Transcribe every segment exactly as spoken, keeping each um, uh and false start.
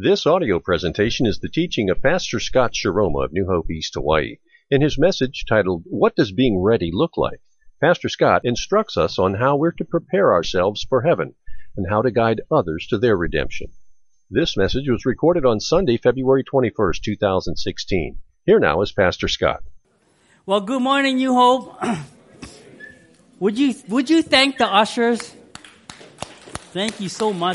This audio presentation is the teaching of Pastor Scott Shiroma of New Hope East Hawaii. In his message titled, What Does Being Ready Look Like? Pastor Scott instructs us on how we're to prepare ourselves for heaven and how to guide others to their redemption. This message was recorded on Sunday, February twenty-first, two thousand sixteen. Here now is Pastor Scott. Well, good morning, New Hope. Would you would you thank the ushers? Thank you so much.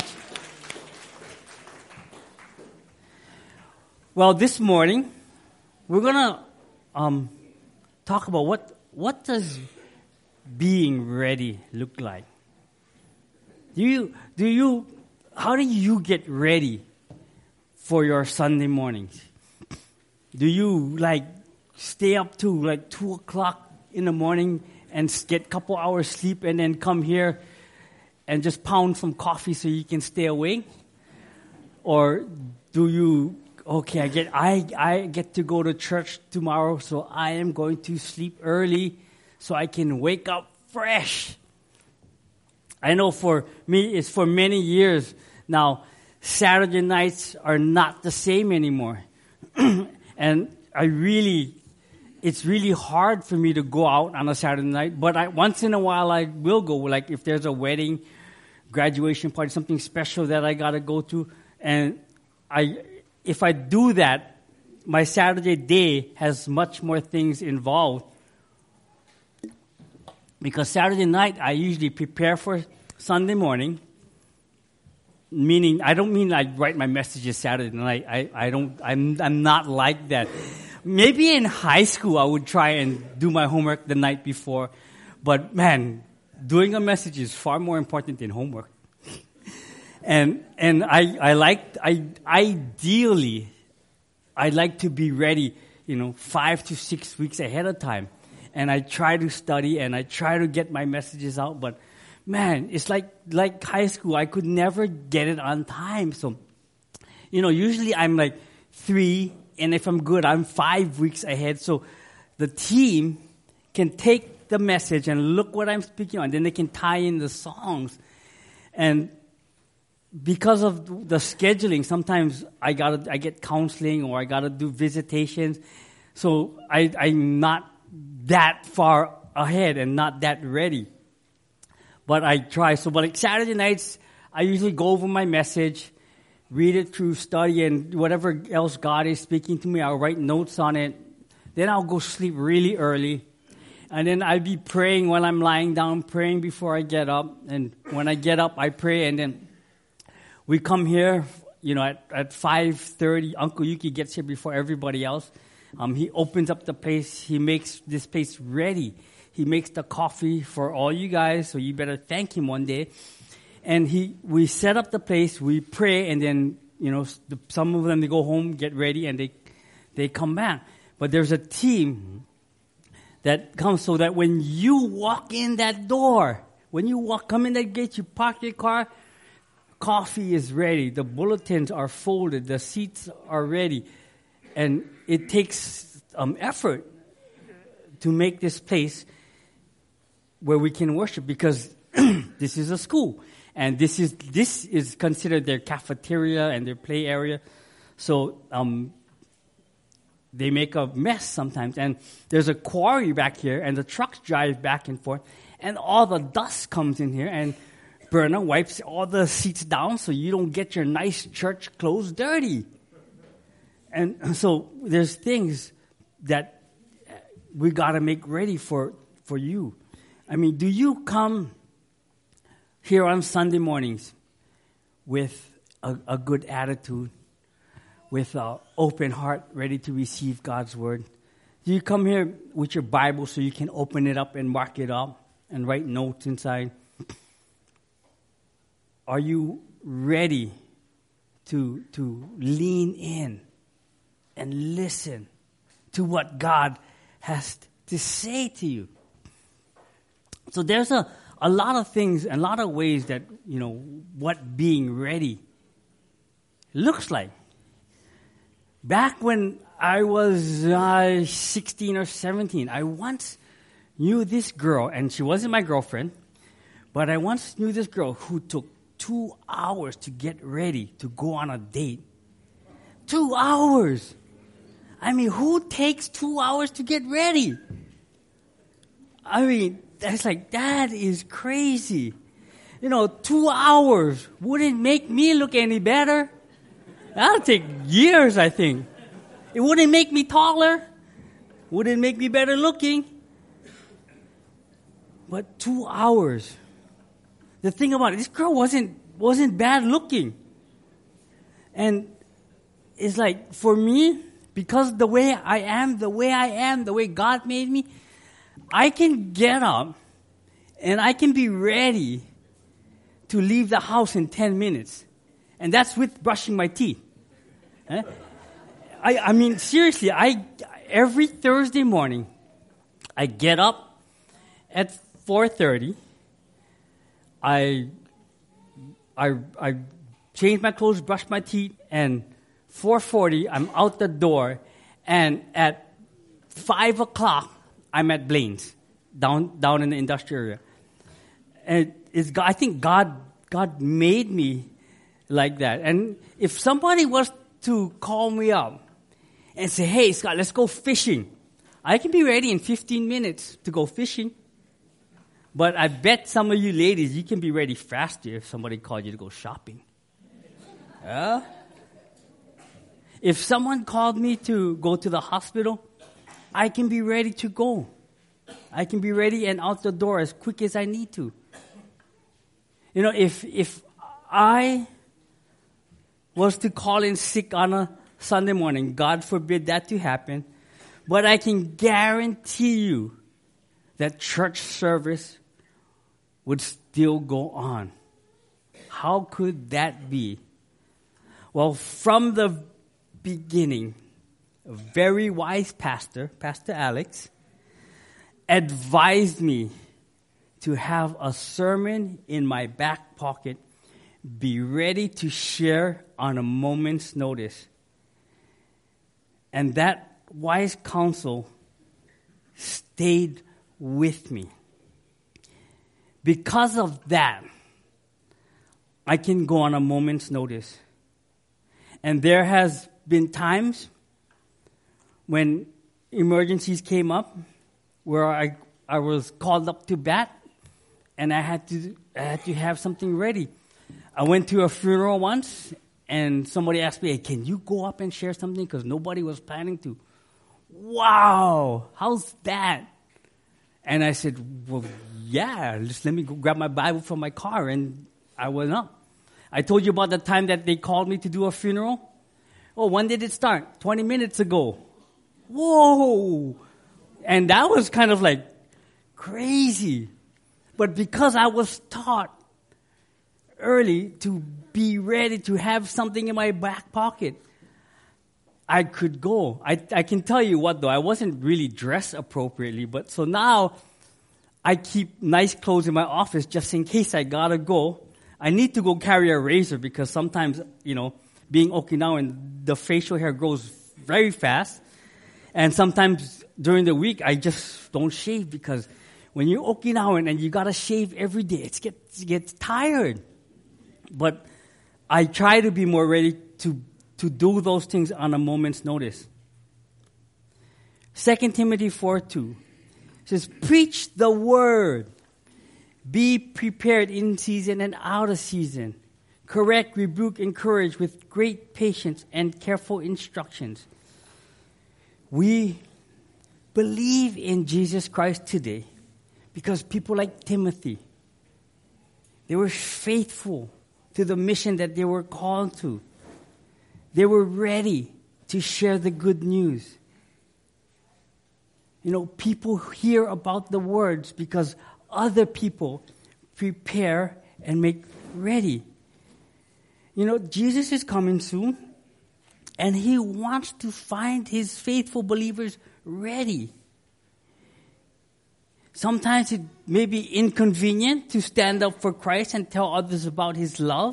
Well, this morning we're gonna um, talk about what what does being ready look like. Do you do you how do you get ready for your Sunday mornings? Do you like stay up to like two o'clock in the morning and get a couple hours sleep and then come here and just pound some coffee so you can stay awake? Or do you, okay, I get I I get to go to church tomorrow, so I am going to sleep early so I can wake up fresh. I know for me, it's for many years now, Saturday nights are not the same anymore. And I really, it's really hard for me to go out on a Saturday night, but I, once in a while I will go, like if there's a wedding, graduation party, something special that I got to go to. And I, if I do that, my Saturday day has much more things involved. Because Saturday night, I usually prepare for Sunday morning, meaning, I don't mean I write my messages Saturday night. I, I don't, I'm, I'm not like that. Maybe in high school, I would try and do my homework the night before. But man, doing a message is far more important than homework. and, and I, I like, I, ideally, I like to be ready, you know, five to six weeks ahead of time. And I try to study and I try to get my messages out, but man, it's like like high school. I could never get it on time. So, you know, usually I'm like three, and if I'm good, I'm five weeks ahead. So the team can take the message and look what I'm speaking on. Then they can tie in the songs. And because of the scheduling, sometimes I gotta I get counseling or I gotta do visitations. So I, I'm not that far ahead and not that ready. But I try. So, but like Saturday nights, I usually go over my message, read it through, study, and whatever else God is speaking to me, I'll write notes on it. Then I'll go sleep really early. And then I'll be praying while I'm lying down, praying before I get up. And when I get up, I pray. And then we come here, you know, at, at five thirty. Uncle Yuki gets here before everybody else. Um, he opens up the place. He makes this place ready. He makes the coffee for all you guys, so you better thank him one day. And he, we set up the place, we pray, and then, you know, the, some of them, they go home, get ready, and they, they come back. But there's a team that comes so that when you walk in that door, when you walk, come in that gate, you park your car, coffee is ready, the bulletins are folded, the seats are ready. And it takes um, effort to make this place where we can worship, because this is a school, and this is this is considered their cafeteria and their play area. So um, they make a mess sometimes, and there's a quarry back here, and the trucks drive back and forth, and all the dust comes in here, and Berna wipes all the seats down so you don't get your nice church clothes dirty. And so there's things that we got to make ready for, for you. I mean, do you come here on Sunday mornings with a, a good attitude, with an open heart, ready to receive God's word? Do you come here with your Bible so you can open it up and mark it up and write notes inside? Are you ready to, to lean in and listen to what God has to say to you? So there's a, a lot of things, a lot of ways that, you know, what being ready looks like. Back when I was uh, sixteen or seventeen, I once knew this girl, and she wasn't my girlfriend, but I once knew this girl who took two hours to get ready to go on a date Two hours. I mean, who takes two hours to get ready? I mean, that's like, that is crazy. You know, two hours wouldn't make me look any better. That'll take years, I think. It wouldn't make me taller. Wouldn't make me better looking. But two hours. The thing about it, this girl wasn't wasn't bad looking. And it's like, for me, because the way I am, the way I am, the way God made me, I can get up and I can be ready to leave the house in ten minutes. And that's with brushing my teeth. Eh? I, I mean, seriously, I every Thursday morning, I get up at four thirty. I, I, I change my clothes, brush my teeth, and four forty, I'm out the door. And at five o'clock, I'm at Blaine's, down down in the industrial area. And it's, I think God God made me like that. And if somebody was to call me up and say, hey, Scott, let's go fishing, I can be ready in fifteen minutes to go fishing. But I bet some of you ladies, you can be ready faster if somebody called you to go shopping. Yeah? If someone called me to go to the hospital, I can be ready to go. I can be ready and out the door as quick as I need to. You know, if if I was to call in sick on a Sunday morning, God forbid that to happen, but I can guarantee you that church service would still go on. How could that be? Well, from the beginning, a very wise pastor, Pastor Alex, advised me to have a sermon in my back pocket, be ready to share on a moment's notice. And that wise counsel stayed with me. Because of that, I can go on a moment's notice. And there has been times when emergencies came up where I I was called up to bat and I had to I had to have something ready. I went to a funeral once and somebody asked me, hey, can you go up and share something? Because nobody was planning to. Wow, how's that? And I said, well, yeah, just let me go grab my Bible from my car. And I went up. I told you about the time that they called me to do a funeral. Oh, when did it start? twenty minutes ago. Whoa. And that was kind of like crazy. But because I was taught early to be ready to have something in my back pocket, I could go. I, I can tell you what, though, I wasn't really dressed appropriately, but so now I keep nice clothes in my office just in case I gotta go. I need to go carry a razor because sometimes, you know, being Okinawan, the facial hair grows very fast. And sometimes during the week, I just don't shave because when you're Okinawan and you gotta shave every day, it gets, it gets tired. But I try to be more ready to to do those things on a moment's notice. Second Timothy four two says, preach the word. Be prepared in season and out of season. Correct, rebuke, encourage with great patience and careful instructions. We believe in Jesus Christ today because people like Timothy, they were faithful to the mission that they were called to. They were ready to share the good news. You know, people hear about the words because other people prepare and make ready. You know, Jesus is coming soon, and he wants to find his faithful believers ready. Sometimes it may be inconvenient to stand up for Christ and tell others about his love.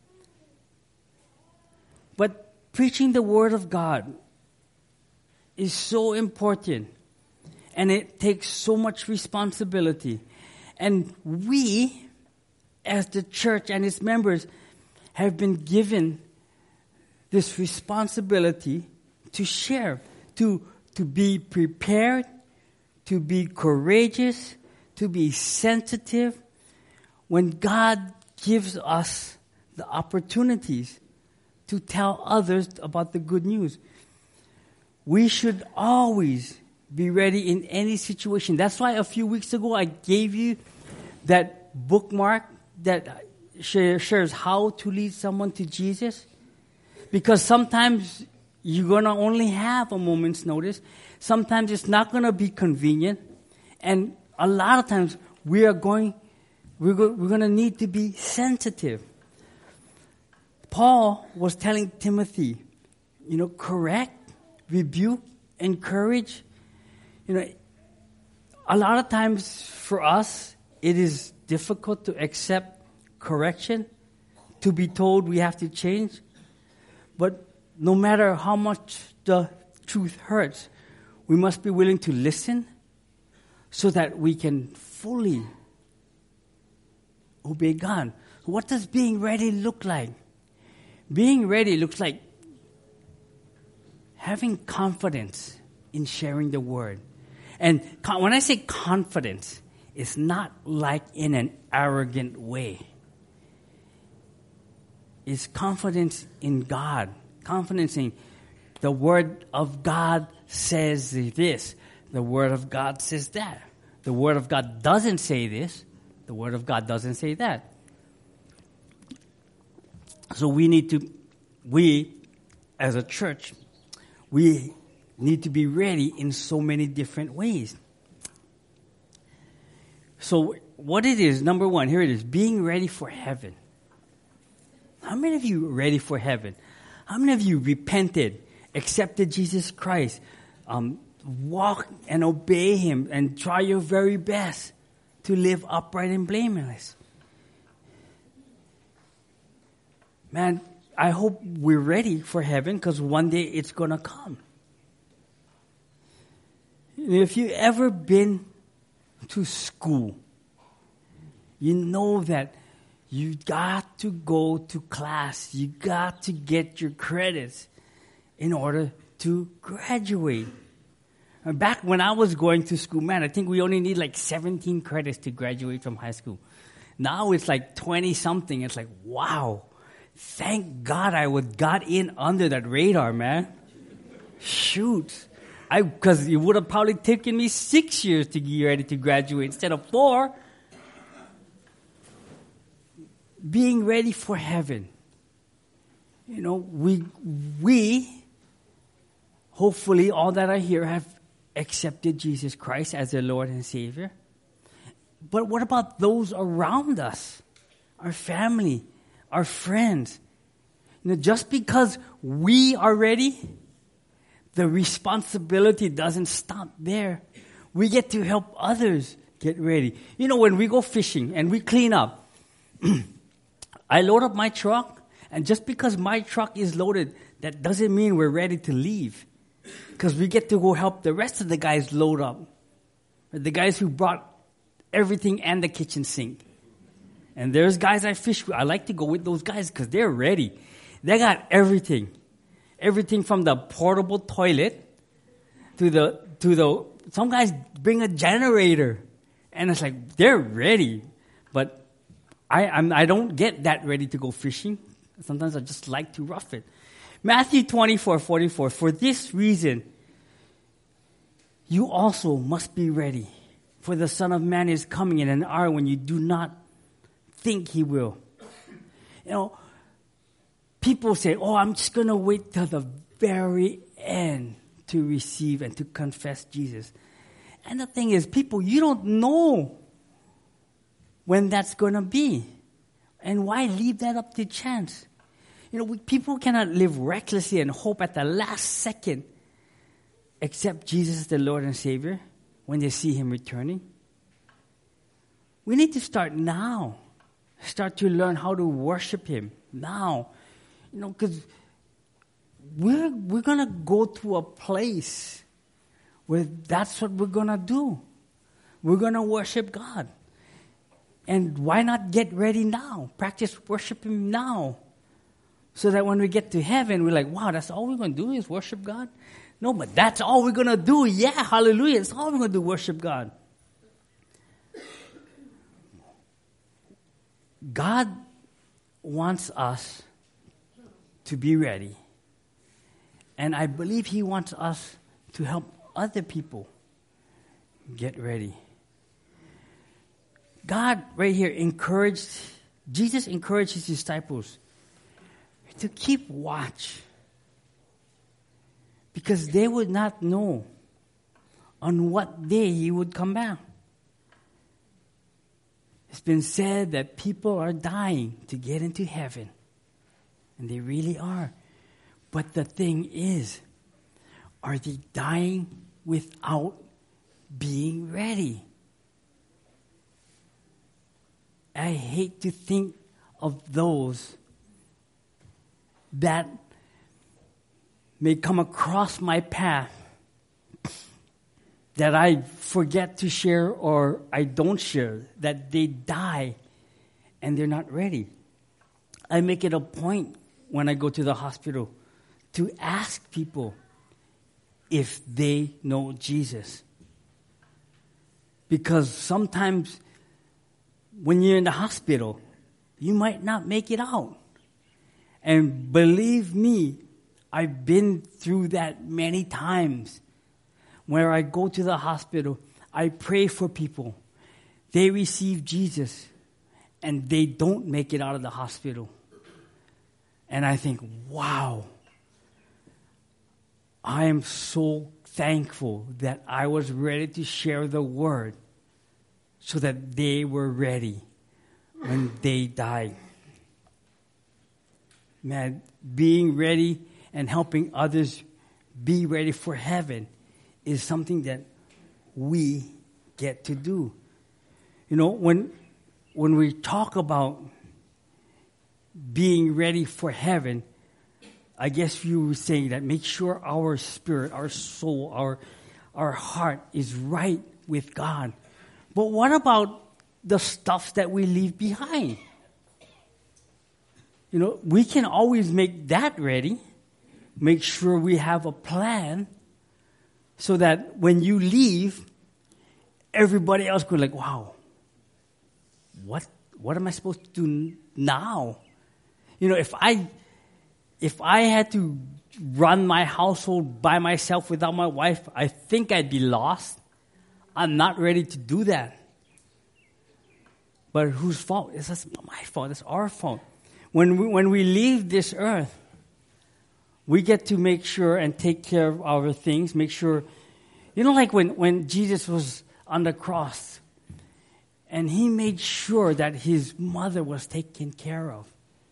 But preaching the Word of God is so important, and it takes so much responsibility. And we, as the church and its members, have been given this responsibility to share, to, to be prepared, to be courageous, to be sensitive when God gives us the opportunities to tell others about the good news. We should always be ready in any situation. That's why a few weeks ago I gave you that bookmark that shares how to lead someone to Jesus. Because sometimes you're going to only have a moment's notice. Sometimes it's not going to be convenient. And a lot of times we are going, we're, go, we're going to need to be sensitive. Paul was telling Timothy, you know, correct, rebuke, encourage. You know, a lot of times for us, it is difficult to accept correction, to be told we have to change. But no matter how much the truth hurts, we must be willing to listen so that we can fully obey God. What does being ready look like? Being ready looks like having confidence in sharing the word. And when I say confidence, it's not like in an arrogant way. It's confidence in God. Confidence in the word of God says this. The word of God says that. The word of God doesn't say this. The word of God doesn't say that. So we need to, we as a church, we need to be ready in so many different ways. So what it is, number one, here it is, being ready for heaven. How many of you are ready for heaven? How many of you repented, accepted Jesus Christ, um, walk and obey Him and try your very best to live upright and blameless? Man, I hope we're ready for heaven because one day it's going to come. If you've ever been to school, you know that you got to go to class. You got to get your credits in order to graduate. And back when I was going to school, man, I think we only need like seventeen credits to graduate from high school. Now it's like twenty-something. It's like, wow. Thank God I was got in under that radar, man. Shoot. I because it would have probably taken me six years to get ready to graduate instead of four. Being ready for heaven. You know, we we hopefully all that are here have accepted Jesus Christ as their Lord and Savior. But what about those around us? Our family, our friends. You know, just because we are ready, the responsibility doesn't stop there. We get to help others get ready. You know, when we go fishing and we clean up, I load up my truck, and just because my truck is loaded, that doesn't mean we're ready to leave. Because we get to go help the rest of the guys load up. The guys who brought everything and the kitchen sink. And there's guys I fish with. I like to go with those guys because they're ready. They got everything. Everything from the portable toilet to the, to the, some guys bring a generator. And it's like, they're ready. But I I'm, I don't get that ready to go fishing. Sometimes I just like to rough it. Matthew twenty-four forty-four. For this reason, you also must be ready. For the Son of Man is coming in an hour when you do not think He will. You know, people say, oh, I'm just going to wait till the very end to receive and to confess Jesus. And the thing is, people, you don't know when that's going to be. And why leave that up to chance? You know, we, people cannot live recklessly and hope at the last second accept Jesus as the Lord and Savior when they see Him returning. We need to start now. Start to learn how to worship Him now. You know, because we're, we're going to go to a place where that's what we're going to do. We're going to worship God. And why not get ready now? Practice worshiping now So that when we get to heaven, we're like, wow, that's all we're going to do is worship God? No, but that's all we're going to do. Yeah, hallelujah. That's all we're going to do, worship God. God wants us to be ready. And I believe He wants us to help other people get ready. God right here encouraged, Jesus encouraged His disciples to keep watch, because they would not know on what day He would come back. It's been said that people are dying to get into heaven, and they really are. But the thing is, are they dying without being ready? I hate to think of those that may come across my path that I forget to share or I don't share, that they die and they're not ready. I make it a point when I go to the hospital to ask people if they know Jesus. Because sometimes when you're in the hospital, you might not make it out. And believe me, I've been through that many times. Where I go to the hospital, I pray for people. They receive Jesus, and they don't make it out of the hospital. And I think, wow, I am so thankful that I was ready to share the word so that they were ready when they died. Man, being ready and helping others be ready for heaven is something that we get to do. You know, when when we talk about being ready for heaven, I guess you were saying that make sure our spirit, our soul, our our heart is right with God. But what about the stuff that we leave behind? You know, we can always make that ready. Make sure we have a plan so that when you leave, everybody else goes like, wow, what what am I supposed to do now? You know, if I if I had to run my household by myself without my wife, I think I'd be lost. I'm not ready to do that. But whose fault? It's just my fault. It's our fault. When we, when we leave this earth, we get to make sure and take care of our things, make sure, you know, like when, when Jesus was on the cross, and He made sure that His mother was taken care of.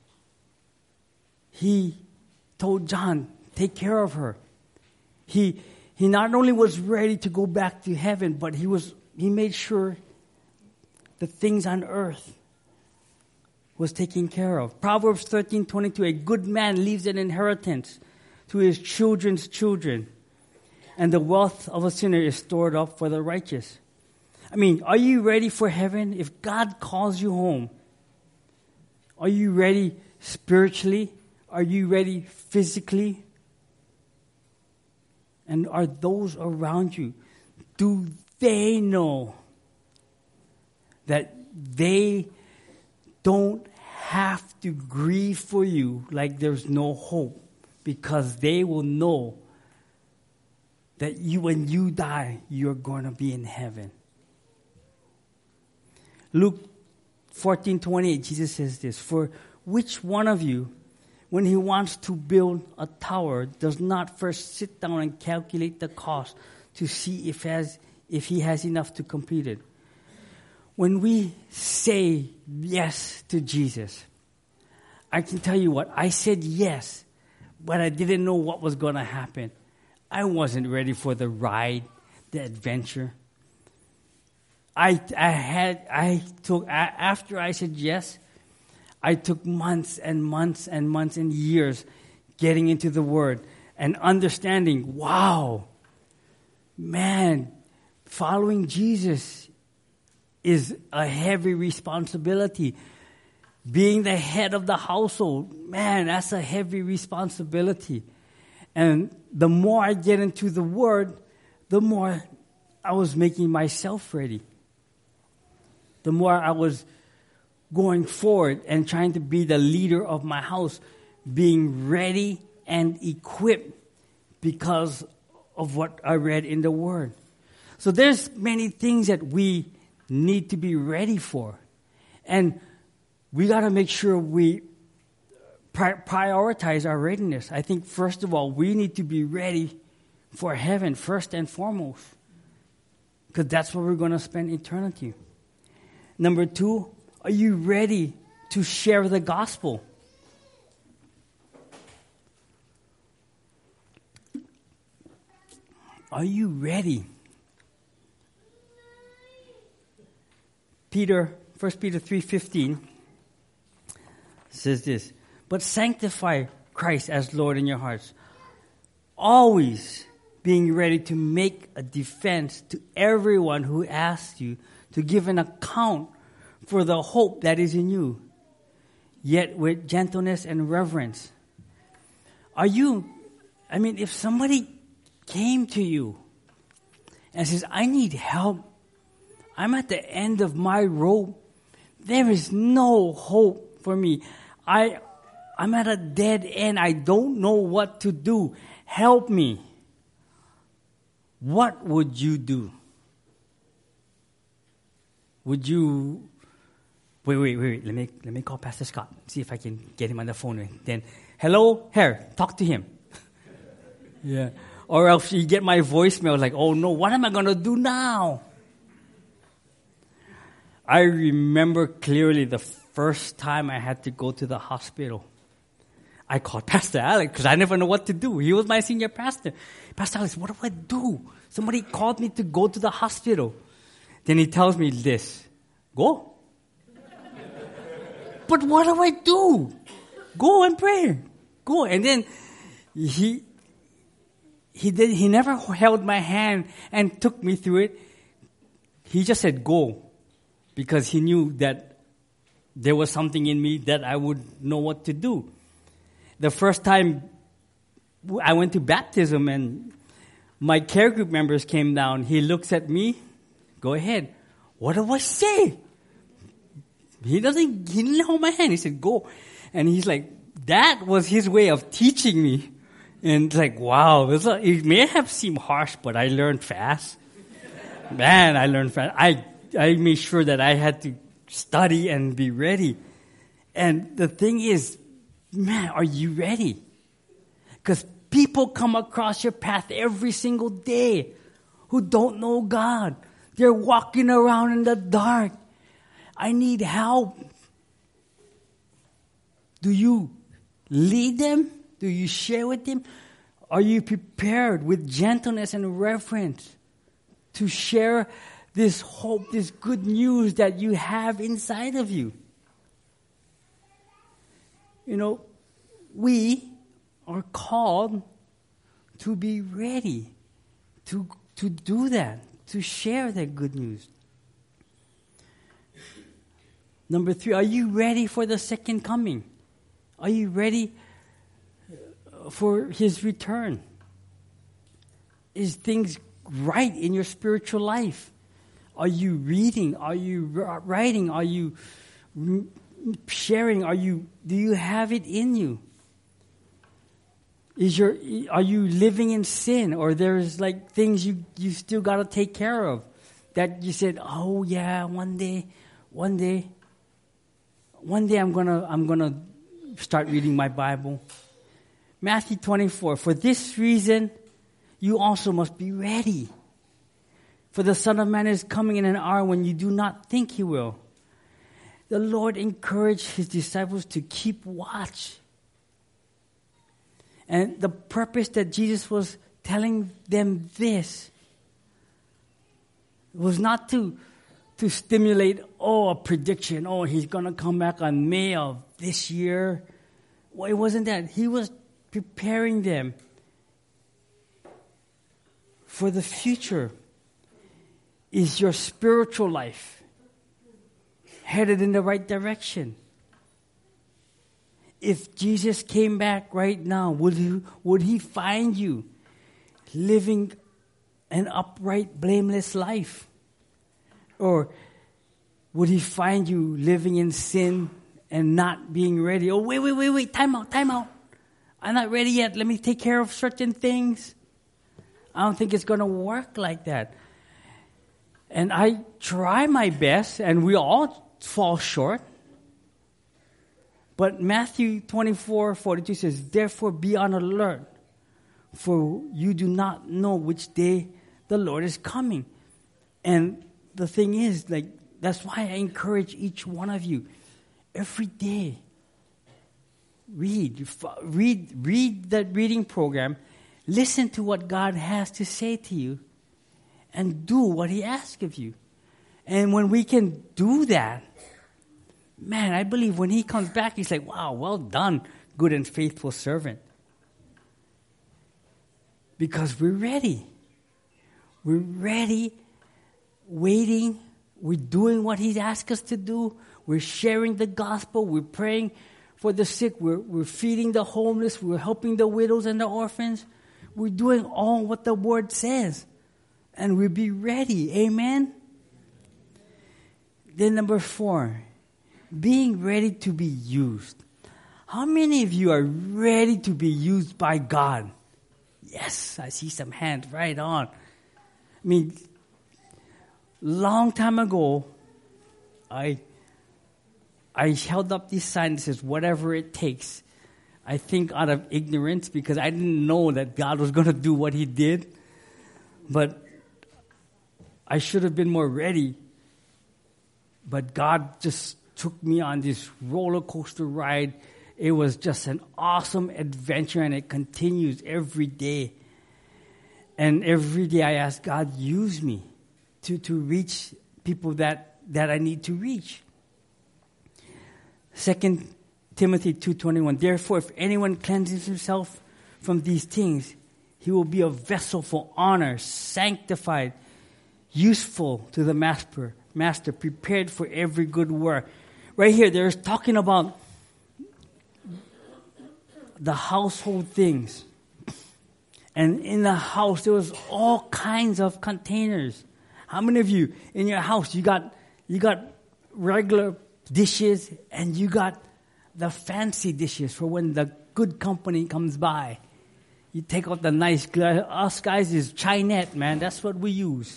He told John, take care of her. He he not only was ready to go back to heaven, but he was he made sure the things on earth was taken care of. Proverbs thirteen twenty-two, a good man leaves an inheritance to his children's children, and the wealth of a sinner is stored up for the righteous. I mean, are you ready for heaven? If God calls you home, are you ready spiritually? Are you ready physically? And are those around you, do they know that they don't have to grieve for you like there's no hope? Because they will know that you, when you die, you're going to be in heaven. Luke fourteen twenty-eight, Jesus says this, for which one of you, when he wants to build a tower, does not first sit down and calculate the cost to see if has if he has enough to complete it? When we say yes to Jesus, I can tell you what, I said yes, but I didn't know what was going to happen. I wasn't ready for the ride, the adventure. I I had I took after I said yes, I took months and months and months and years getting into the Word and understanding, wow, man, following Jesus is a heavy responsibility. Being the head of the household, man, that's a heavy responsibility. And the more I get into the Word, the more I was making myself ready. The more I was going forward and trying to be the leader of my house, being ready and equipped because of what I read in the Word. So there's many things that we need to be ready for. And we got to make sure we pri- prioritize our readiness. I think, first of all, we need to be ready for heaven, first and foremost. Because that's where we're going to spend eternity. Number two, are you ready to share the gospel? Are you ready? Peter, First Peter three fifteen says this, but sanctify Christ as Lord in your hearts, always being ready to make a defense to everyone who asks you to give an account for the hope that is in you, yet with gentleness and reverence. Are you, I mean, if somebody came to you and says, I need help, I'm at the end of my rope, there is no hope for me, I, I'm at a dead end, I don't know what to do, help me. What would you do? Would you, wait, wait, wait, let me, let me call Pastor Scott, see if I can get him on the phone. Then, hello, here, talk to him. Yeah. Or else you get my voicemail like, oh no, what am I going to do now? I remember clearly the first time I had to go to the hospital. I called Pastor Alex because I never know what to do. He was my senior pastor. Pastor Alex, what do I do? Somebody called me to go to the hospital. Then he tells me this, go. But what do I do? Go and pray. Go. And then he he did he never held my hand and took me through it. He just said go. Because he knew that there was something in me that I would know what to do. The first time I went to baptism and my care group members came down, he looks at me, go ahead. What do I say? He doesn't, he didn't hold my hand. He said, go. And he's like, that was his way of teaching me. And it's like, wow, it, a, it may have seemed harsh, but I learned fast. Man, I learned fast. I I made sure that I had to study and be ready. And the thing is, man, are you ready? Because people come across your path every single day who don't know God. They're walking around in the dark. I need help. Do you lead them? Do you share with them? Are you prepared with gentleness and reverence to share this hope, this good news that you have inside of you? You know, we are called to be ready to, to do that, to share that good news. Number three, are you ready for the second coming? Are you ready for His return? Is things right in your spiritual life? Are you reading? Are you writing? Are you sharing? Are you? Do you have it in you? Is your? Are you living in sin, or there's like things you you still got to take care of that you said, oh yeah, one day, one day, one day I'm gonna I'm gonna start reading my Bible. Matthew twenty-four. For this reason, you also must be ready. For the Son of Man is coming in an hour when you do not think He will. The Lord encouraged His disciples to keep watch. And the purpose that Jesus was telling them this was not to, to stimulate, oh, a prediction, oh, He's going to come back on May of this year. Well, it wasn't that. He was preparing them for the future. Is your spiritual life headed in the right direction? if Jesus came back right now, would he, would he find you living an upright, blameless life? Or would he find you living in sin and not being ready? Oh, wait, wait, wait, wait, time out, time out. I'm not ready yet. Let me take care of certain things. I don't think it's going to work like that. And I try my best, and we all fall short. But Matthew twenty-four forty-two says, therefore be on alert, for you do not know which day the Lord is coming. And the thing is, like, that's why I encourage each one of you, every day, read, read, read that reading program, listen to what God has to say to you, and do what He asks of you. And when we can do that, man, I believe when He comes back, He's like, wow, well done, good and faithful servant. Because we're ready. We're ready, waiting. We're doing what He's asked us to do. We're sharing the gospel. We're praying for the sick. We're, we're feeding the homeless. We're helping the widows and the orphans. We're doing all what the Word says. And we'll be ready. Amen? Then number four, being ready to be used. How many of you are ready to be used by God? Yes, I see some hands right on. I mean, long time ago, I I held up this sign that says, whatever it takes. I think out of ignorance, because I didn't know that God was going to do what He did. But I should have been more ready. But God just took me on this roller coaster ride. It was just an awesome adventure, and it continues every day. And every day I ask God, use me to, to reach people that, that I need to reach. Second Timothy two twenty-one, therefore if anyone cleanses himself from these things, he will be a vessel for honor, sanctified, useful to the master, master, prepared for every good work. Right here, they're talking about the household things. And in the house, there was all kinds of containers. How many of you, in your house, you got you got regular dishes and you got the fancy dishes for when the good company comes by? You take out the nice, us guys is Chinette, man. That's what we use.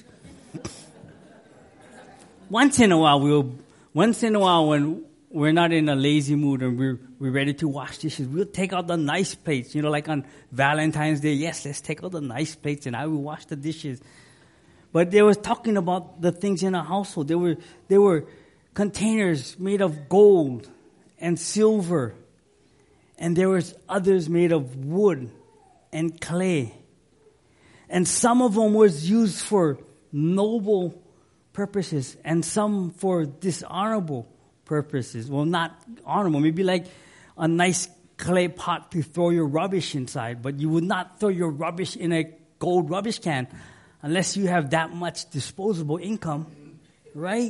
Once in a while, we'll, once in a while when we're not in a lazy mood and we're, we're ready to wash dishes, we'll take out the nice plates. You know, like on Valentine's Day, yes, let's take out the nice plates and I will wash the dishes. But they were talking about the things in a household. There were, there were containers made of gold and silver. And there was others made of wood and clay. And some of them was used for noble purposes and some for dishonorable purposes. Well, not honorable. Maybe like a nice clay pot to throw your rubbish inside. But you would not throw your rubbish in a gold rubbish can unless you have that much disposable income, right?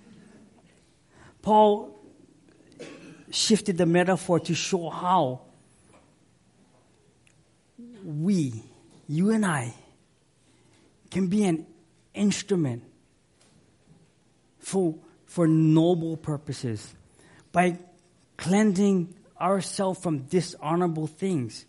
Paul shifted the metaphor to show how we, you and I, can be an instrument for, for noble purposes by cleansing ourselves from dishonorable things.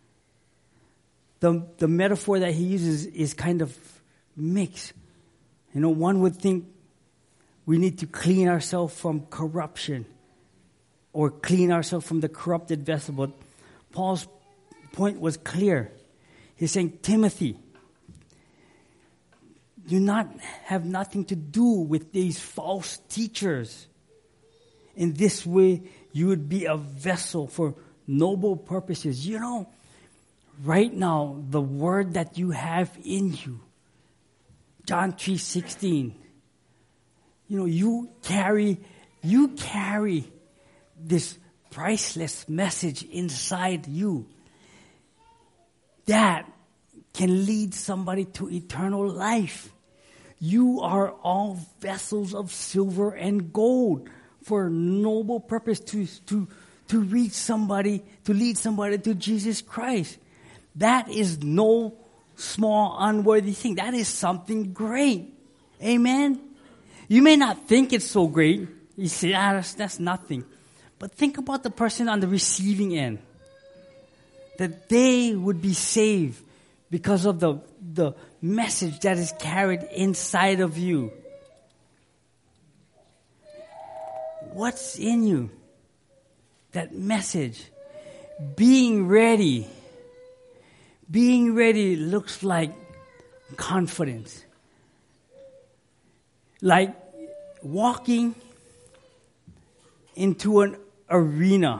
The, the metaphor that he uses is kind of mixed. You know, one would think we need to clean ourselves from corruption or clean ourselves from the corrupted vessel. But Paul's point was clear. He's saying, Timothy, do not have nothing to do with these false teachers. In this way, you would be a vessel for noble purposes. You know, right now, the word that you have in you, John three sixteen, you know, you carry, you carry this priceless message inside you that can lead somebody to eternal life. You are all vessels of silver and gold for noble purpose to, to, to reach somebody, to lead somebody to Jesus Christ. That is no small, unworthy thing. That is something great. Amen? You may not think it's so great. You say, ah, that's, that's nothing. But think about the person on the receiving end. That they would be saved because of the, the message that is carried inside of you. What's in you? That message. Being ready. Being ready looks like confidence. Like walking into an arena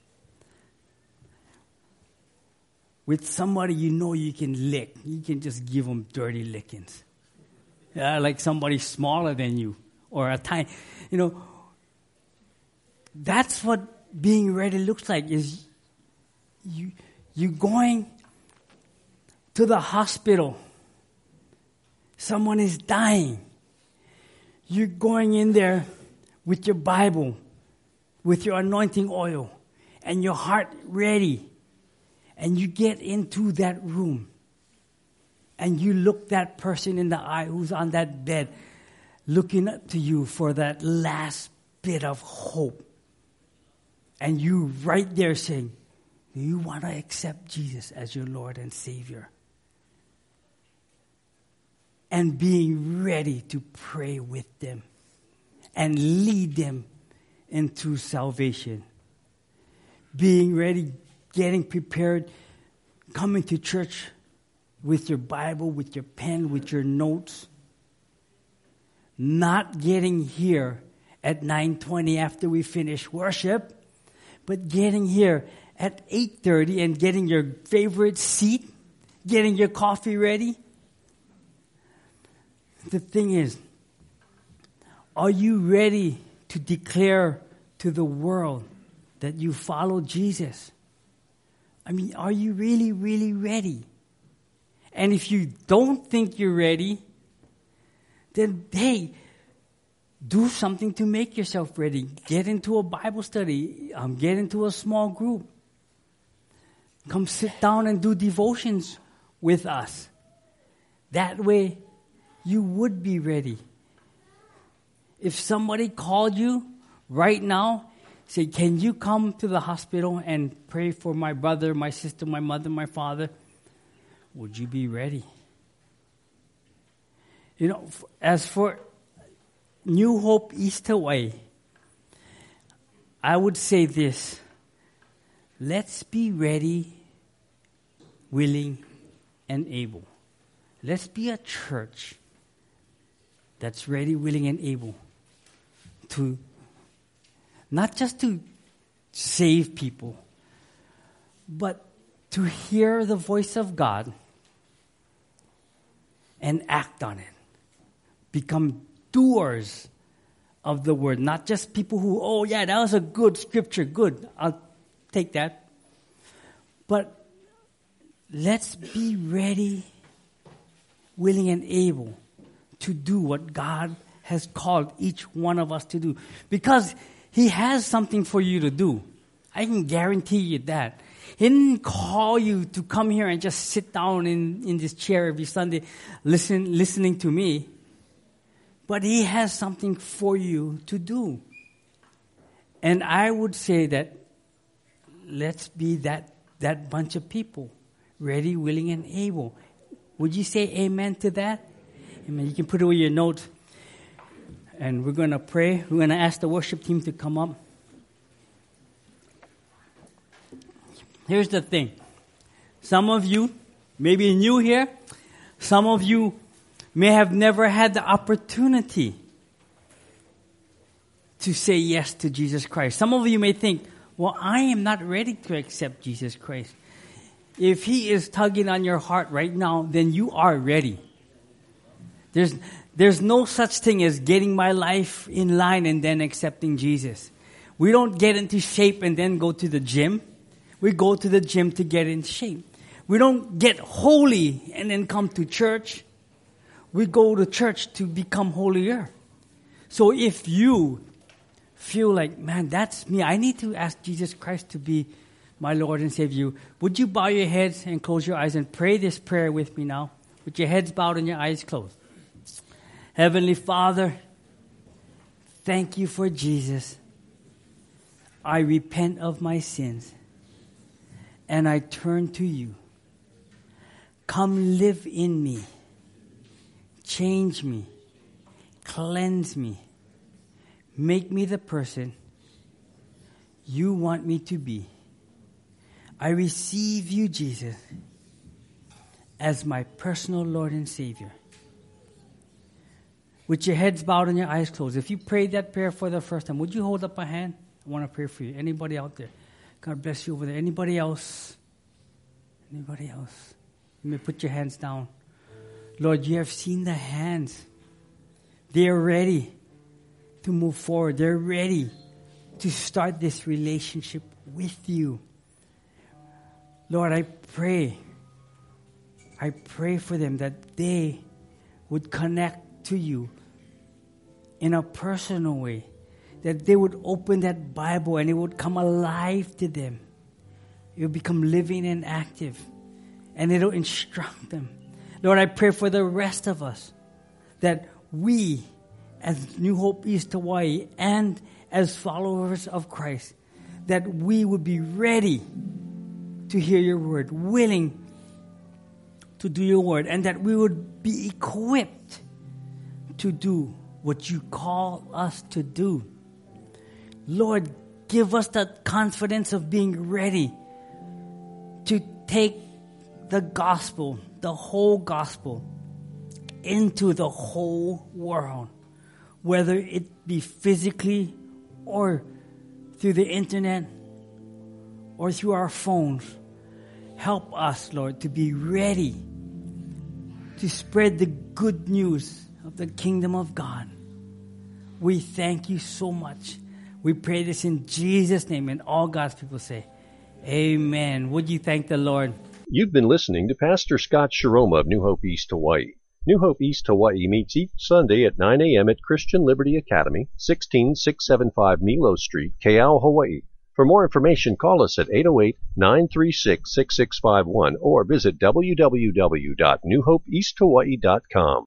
with somebody you know you can lick. You can just give them dirty lickings. Yeah, like somebody smaller than you or a tiny, you know. That's what being ready looks like. Is you you going to the hospital. Someone is dying. You're going in there with your Bible, with your anointing oil, and your heart ready. And you get into that room. And you look that person in the eye who's on that bed, looking up to you for that last bit of hope. And you right there saying, do you want to accept Jesus as your Lord and Savior? And being ready to pray with them and lead them into salvation. Being ready, getting prepared, coming to church with your Bible, with your pen, with your notes. Not getting here at nine twenty after we finish worship, but getting here at eight thirty and getting your favorite seat, getting your coffee ready. The thing is, are you ready to declare to the world that you follow Jesus? I mean, are you really, really ready? And if you don't think you're ready, then, hey, do something to make yourself ready. Get into a Bible study. Um, get into a small group. Come sit down and do devotions with us. That way, you would be ready. If somebody called you right now, say, can you come to the hospital and pray for my brother, my sister, my mother, my father? Would you be ready? You know, as for New Hope East Hawaii, I would say this. Let's be ready, willing, and able. Let's be a church that's ready, willing, and able to not just to save people, but to hear the voice of God and act on it. Become doers of the word, not just people who, oh yeah, that was a good scripture, good, I'll take that. But let's be ready, willing, and able to do what God has called each one of us to do. Because He has something for you to do. I can guarantee you that. He didn't call you to come here and just sit down in, in this chair every Sunday listen, listening to me. But He has something for you to do. And I would say that let's be that, that bunch of people, ready, willing, and able. Would you say amen to that? Amen. You can put away your notes. And we're going to pray. We're going to ask the worship team to come up. Here's the thing. Some of you may be new here. Some of you may have never had the opportunity to say yes to Jesus Christ. Some of you may think, well, I am not ready to accept Jesus Christ. If He is tugging on your heart right now, then you are ready. There's, there's no such thing as getting my life in line and then accepting Jesus. We don't get into shape and then go to the gym. We go to the gym to get in shape. We don't get holy and then come to church. We go to church to become holier. So if you feel like, man, that's me. I need to ask Jesus Christ to be my Lord and Savior. Would you bow your heads and close your eyes and pray this prayer with me now? With your heads bowed and your eyes closed. Heavenly Father, thank you for Jesus. I repent of my sins and I turn to you. Come live in me. Change me. Cleanse me. Make me the person you want me to be. I receive you, Jesus, as my personal Lord and Savior. With your heads bowed and your eyes closed, if you prayed that prayer for the first time, would you hold up a hand? I want to pray for you. Anybody out there? God bless you over there. Anybody else? Anybody else? You may put your hands down. Lord, you have seen the hands. They are ready to move forward. They're ready to start this relationship with you. Lord, I pray, I pray for them that they would connect to you in a personal way, that they would open that Bible and it would come alive to them. It would become living and active, and it'll instruct them. Lord, I pray for the rest of us that we, as New Hope East Hawaii and as followers of Christ, that we would be ready to hear your word, willing to do your word, and that we would be equipped to do what you call us to do. Lord, give us that confidence of being ready to take the gospel, the whole gospel, into the whole world, whether it be physically or through the internet or through our phones. Help us, Lord, to be ready to spread the good news of the kingdom of God. We thank you so much. We pray this in Jesus' name, and all God's people say, amen. Would you thank the Lord? You've been listening to Pastor Scott Shiroma of New Hope East Hawaii. New Hope East Hawaii meets each Sunday at nine a.m. at Christian Liberty Academy, sixteen six seventy-five Milo Street, Keaau, Hawaii. For more information, call us at eight oh eight, nine three six, six six five one or visit w w w dot new hope east hawaii dot com.